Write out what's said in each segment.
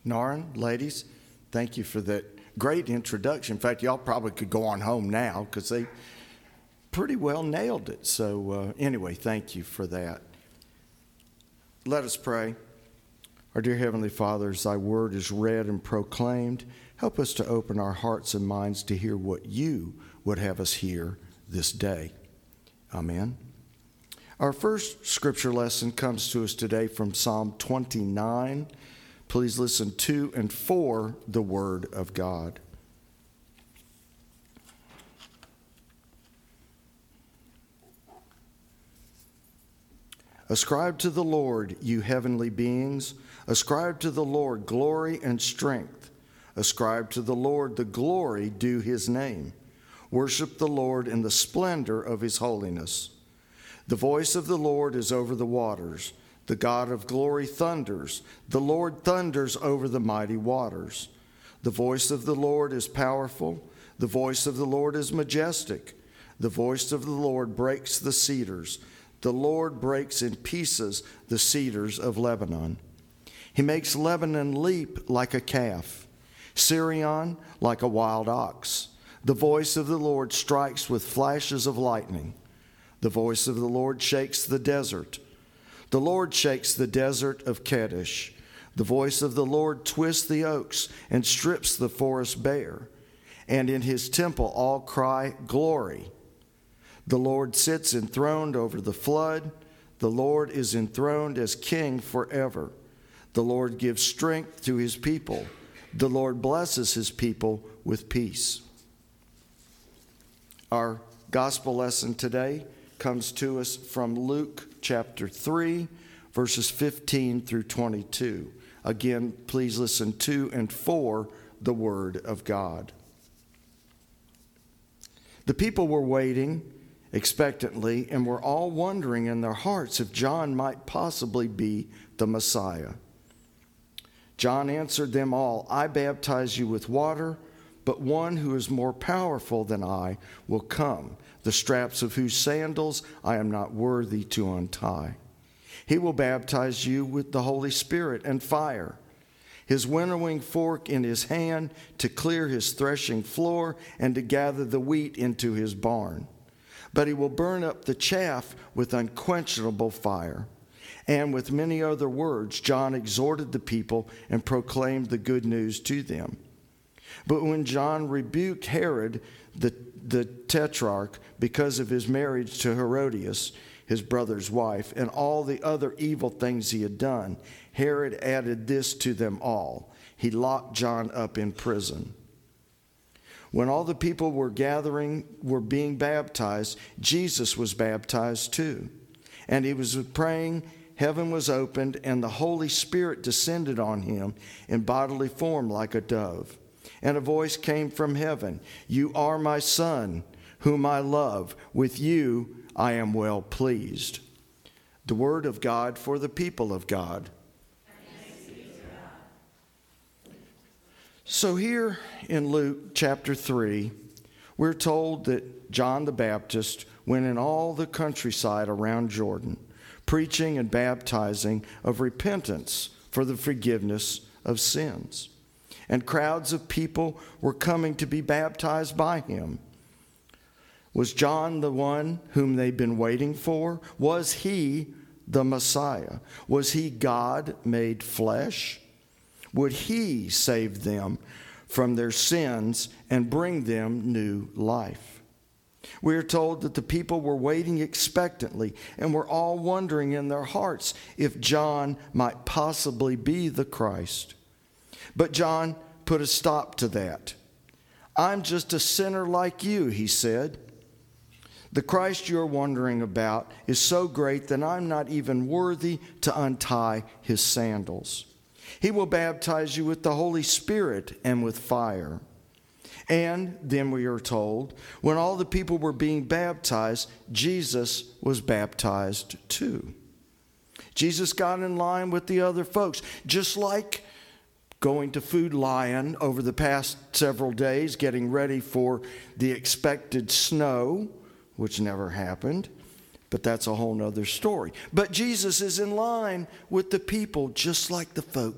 Norrin, ladies, thank you for that great introduction. In fact, y'all probably could go on home now because they pretty well nailed it. So anyway, thank you for that. Let us pray. Our dear Heavenly Father, as thy word is read and proclaimed, help us to open our hearts and minds to hear what you would have us hear this day. Amen. Our first scripture lesson comes to us today from Psalm 29. Please listen to and for the word of God. Ascribe to the Lord, you heavenly beings. Ascribe to the Lord glory and strength. Ascribe to the Lord the glory due his name. Worship the Lord in the splendor of his holiness. The voice of the Lord is over the waters. The God of glory thunders. The Lord thunders over the mighty waters. The voice of the Lord is powerful. The voice of the Lord is majestic. The voice of the Lord breaks the cedars. The Lord breaks in pieces the cedars of Lebanon. He makes Lebanon leap like a calf, Sirion like a wild ox. The voice of the Lord strikes with flashes of lightning. The voice of the Lord shakes the desert. The Lord shakes the desert of Kadesh. The voice of the Lord twists the oaks and strips the forest bare. And in his temple all cry, glory. The Lord sits enthroned over the flood. The Lord is enthroned as king forever. The Lord gives strength to his people. The Lord blesses his people with peace. Our gospel lesson today comes to us from Luke chapter 3, verses 15 through 22. Again, please listen to and for the word of God. The people were waiting expectantly and were all wondering in their hearts if John might possibly be the Messiah. John answered them all, I baptize you with water, but one who is more powerful than I will come, the straps of whose sandals I am not worthy to untie. He will baptize you with the Holy Spirit and fire. His winnowing fork in his hand to clear his threshing floor and to gather the wheat into his barn. But he will burn up the chaff with unquenchable fire. And with many other words, John exhorted the people and proclaimed the good news to them. But when John rebuked Herod, the tetrarch, because of his marriage to Herodias, his brother's wife, and all the other evil things he had done, Herod added this to them all. He locked John up in prison. When all the people were being baptized, Jesus was baptized too. And he was praying, heaven was opened, and the Holy Spirit descended on him in bodily form like a dove. And a voice came from heaven, You are my Son, whom I love. With you I am well pleased. The word of God for the people of God. So here in Luke chapter 3, we're told that John the Baptist went in all the countryside around Jordan, preaching and baptizing of repentance for the forgiveness of sins. And crowds of people were coming to be baptized by him. Was John the one whom they'd been waiting for? Was he the Messiah? Was he God made flesh? Would he save them from their sins and bring them new life? We are told that the people were waiting expectantly and were all wondering in their hearts if John might possibly be the Christ. But John put a stop to that. I'm just a sinner like you, he said. The Christ you're wondering about is so great that I'm not even worthy to untie his sandals. He will baptize you with the Holy Spirit and with fire. And then we are told, when all the people were being baptized, Jesus was baptized too. Jesus got in line with the other folks, just like going to Food Lion over the past several days, getting ready for the expected snow, which never happened. But that's a whole nother story. But Jesus is in line with the people just like the folks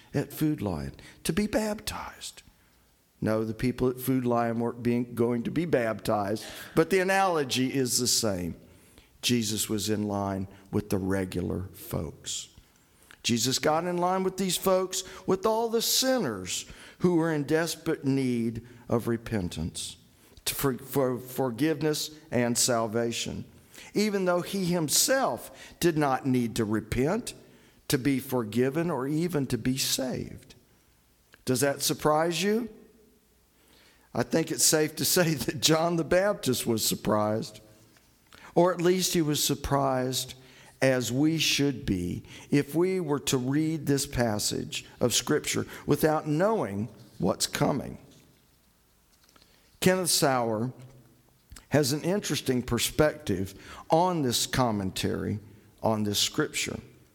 at Food Lion? To be baptized. No, the people at Food Lion weren't going to be baptized, but the analogy is the same. Jesus was in line with the regular folks. Jesus got in line with these folks, with all the sinners who were in desperate need of repentance, for forgiveness and salvation. Even though he himself did not need to repent, to be forgiven, or even to be saved. Does that surprise you? I think it's safe to say that John the Baptist was surprised. Or at least he was surprised, as we should be, if we were to read this passage of Scripture without knowing what's coming. Kenneth Sauer has an interesting perspective on this commentary on this Scripture.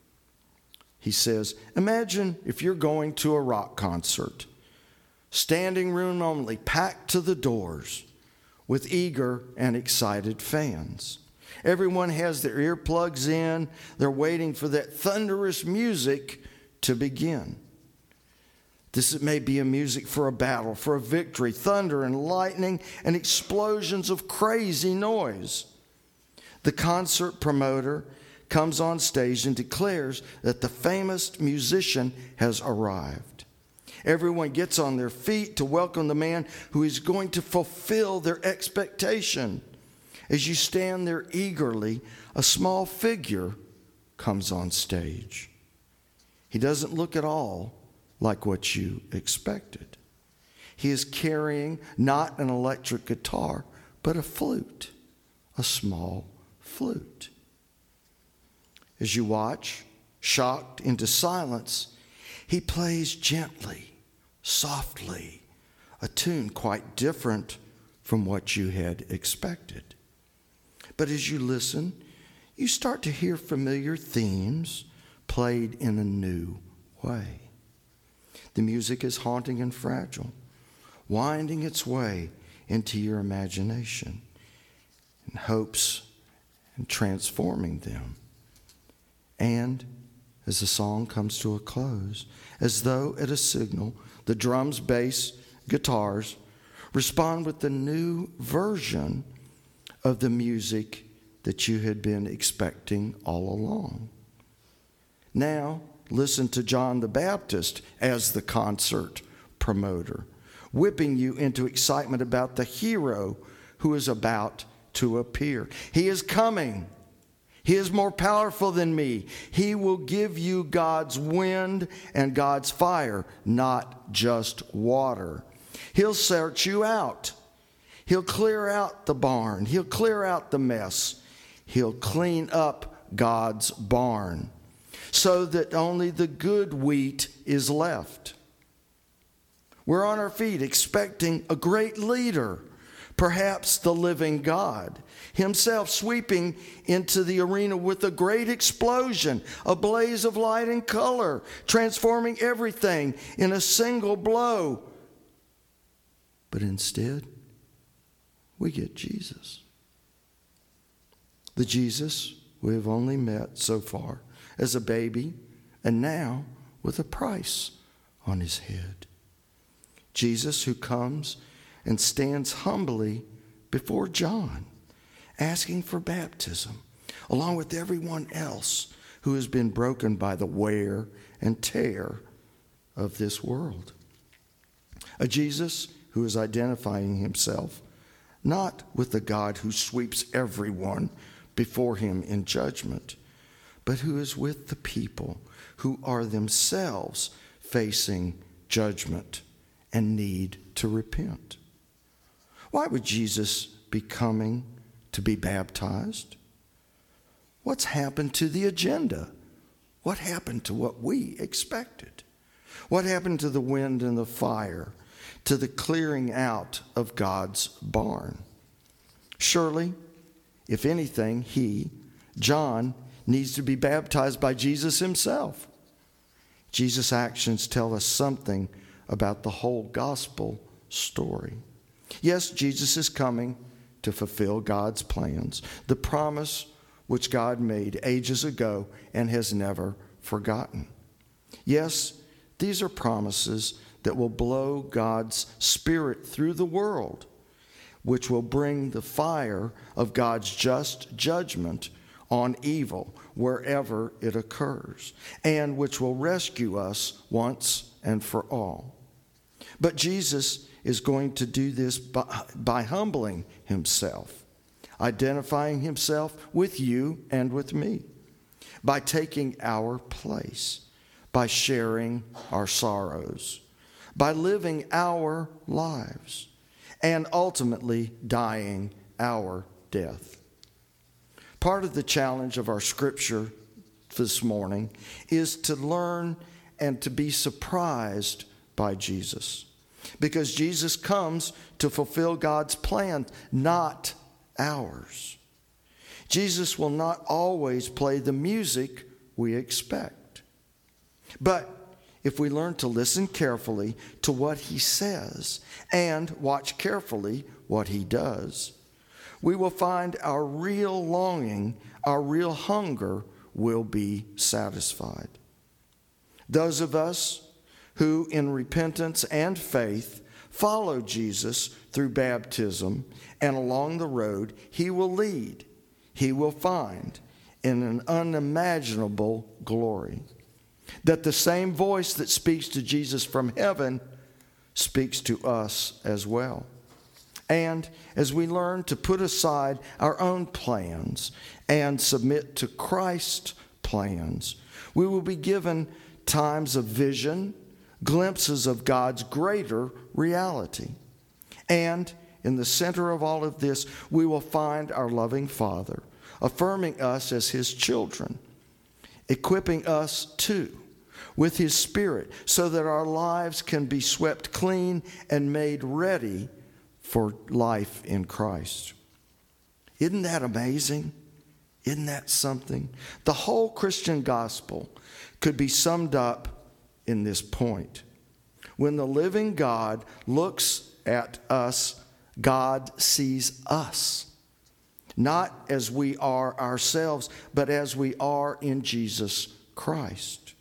He says, imagine if you're going to a rock concert, standing room only, packed to the doors, with eager and excited fans. Everyone has their earplugs in. They're waiting for that thunderous music to begin. This may be a music for a battle, for a victory, thunder and lightning and explosions of crazy noise. The concert promoter comes on stage and declares that the famous musician has arrived. Everyone gets on their feet to welcome the man who is going to fulfill their expectation. As you stand there eagerly, a small figure comes on stage. He doesn't look at all like what you expected. He is carrying not an electric guitar, but a flute, a small flute. As you watch, shocked into silence, he plays gently, softly, a tune quite different from what you had expected. But as you listen, you start to hear familiar themes played in a new way. The music is haunting and fragile, winding its way into your imagination in hopes and transforming them. And as the song comes to a close, as though at a signal, the drums, bass, guitars respond with the new version of the music that you had been expecting all along. Now, listen to John the Baptist as the concert promoter, whipping you into excitement about the hero who is about to appear. He is coming. He is more powerful than me. He will give you God's wind and God's fire, not just water. He'll search you out. He'll clear out the barn. He'll clear out the mess. He'll clean up God's barn so that only the good wheat is left. We're on our feet expecting a great leader, perhaps the living God, himself sweeping into the arena with a great explosion, a blaze of light and color, transforming everything in a single blow. But instead, we get Jesus. The Jesus we have only met so far as a baby, and now with a price on his head. Jesus who comes and stands humbly before John, asking for baptism, along with everyone else who has been broken by the wear and tear of this world. A Jesus who is identifying himself not with the God who sweeps everyone before him in judgment, but who is with the people who are themselves facing judgment and need to repent. Why would Jesus be coming to be baptized? What's happened to the agenda? What happened to what we expected? What happened to the wind and the fire, to the clearing out of God's barn? Surely, if anything, he, John, needs to be baptized by Jesus himself. Jesus' actions tell us something about the whole gospel story. Yes, Jesus is coming to fulfill God's plans, the promise which God made ages ago and has never forgotten. Yes, These are promises that will blow God's Spirit through the world, which will bring the fire of God's just judgment on evil wherever it occurs, and which will rescue us once and for all. But Jesus is going to do this by humbling himself, identifying himself with you and with me, by taking our place, by sharing our sorrows, by living our lives, and ultimately dying our death. Part of the challenge of our scripture this morning is to learn and to be surprised by Jesus, because Jesus comes to fulfill God's plan, not ours. Jesus will not always play the music we expect. But if we learn to listen carefully to what he says and watch carefully what he does, we will find our real longing, our real hunger will be satisfied. Those of us who in repentance and faith follow Jesus through baptism and along the road he will lead, he will find in an unimaginable glory. That the same voice that speaks to Jesus from heaven speaks to us as well. And as we learn to put aside our own plans and submit to Christ's plans, we will be given times of vision, glimpses of God's greater reality. And in the center of all of this, we will find our loving Father, affirming us as his children, equipping us too with his Spirit so that our lives can be swept clean and made ready for life in Christ. Isn't that amazing? Isn't that something? The whole Christian gospel could be summed up in this point. When the living God looks at us, God sees us. Not as we are ourselves, but as we are in Jesus Christ.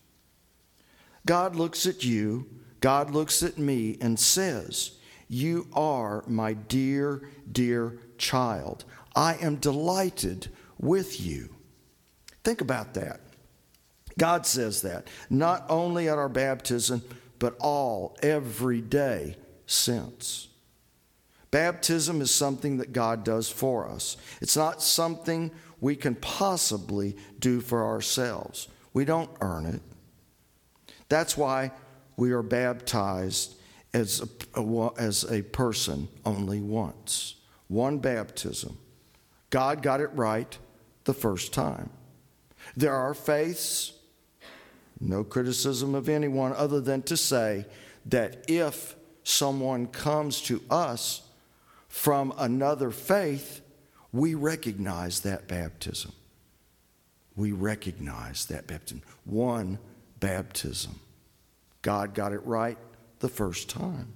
God looks at you, God looks at me and says, "You are my dear, dear child. I am delighted with you." Think about that. God says that, not only at our baptism, but every day since. Baptism is something that God does for us. It's not something we can possibly do for ourselves. We don't earn it. That's why we are baptized as a person only once. One baptism. God got it right the first time. There are faiths, no criticism of anyone other than to say that if someone comes to us from another faith, we recognize that baptism. We recognize that baptism. One baptism. God got it right the first time.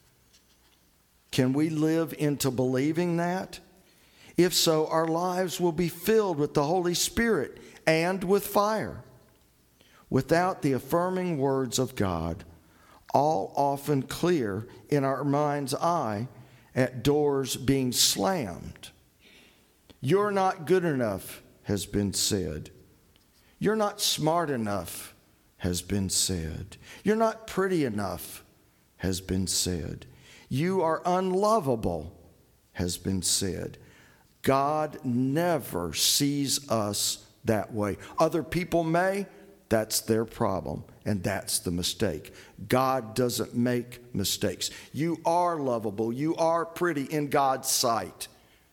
Can we live into believing that? If so, our lives will be filled with the Holy Spirit and with fire. Without the affirming words of God, all often clear in our mind's eye, at doors being slammed. You're not good enough has been said. You're not smart enough has been said. You're not pretty enough has been said. You are unlovable has been said. God never sees us that way. Other people may, that's their problem, and that's the mistake. God doesn't make mistakes. You are lovable. You are pretty in God's sight.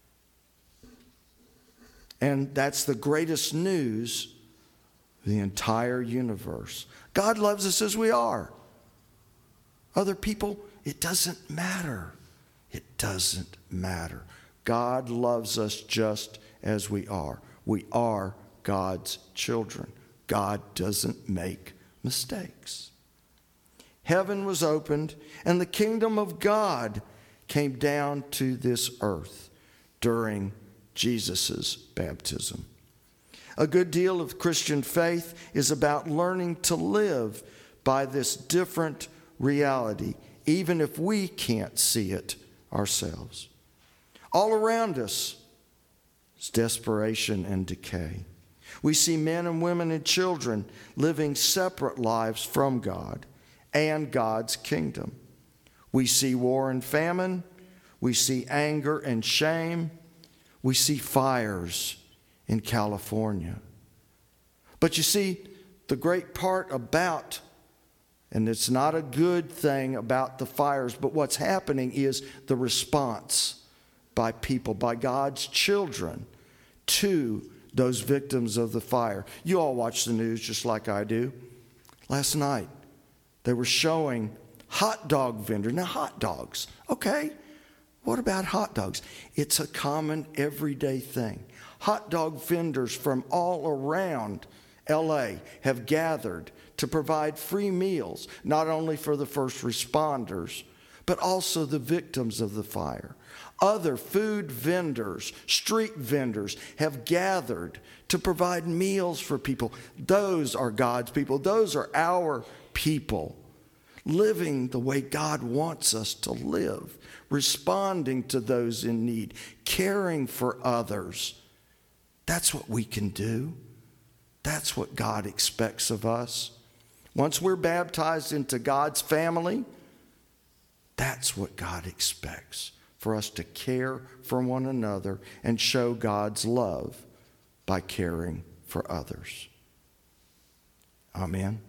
And that's the greatest news of the entire universe. God loves us as we are. Other people, it doesn't matter. It doesn't matter. God loves us just as we are. We are God's children. God doesn't make mistakes. Heaven was opened, and the kingdom of God came down to this earth during Jesus' baptism. A good deal of Christian faith is about learning to live by this different reality, even if we can't see it ourselves. All around us is desperation and decay. We see men and women and children living separate lives from God and God's kingdom. We see war and famine. We see anger and shame. We see fires in California. But you see, the great part about, and it's not a good thing about the fires, but what's happening is the response by people, by God's children, to those victims of the fire. You all watch the news just like I do. Last night, they were showing hot dog vendors. Now, hot dogs, okay. What about hot dogs? It's a common everyday thing. Hot dog vendors from all around L.A. have gathered to provide free meals, not only for the first responders, but also the victims of the fire. Other food vendors, street vendors have gathered to provide meals for people. Those are God's people. Those are our people, living the way God wants us to live, responding to those in need, caring for others. That's what we can do. That's what God expects of us. Once we're baptized into God's family, that's what God expects, for us to care for one another and show God's love by caring for others. Amen.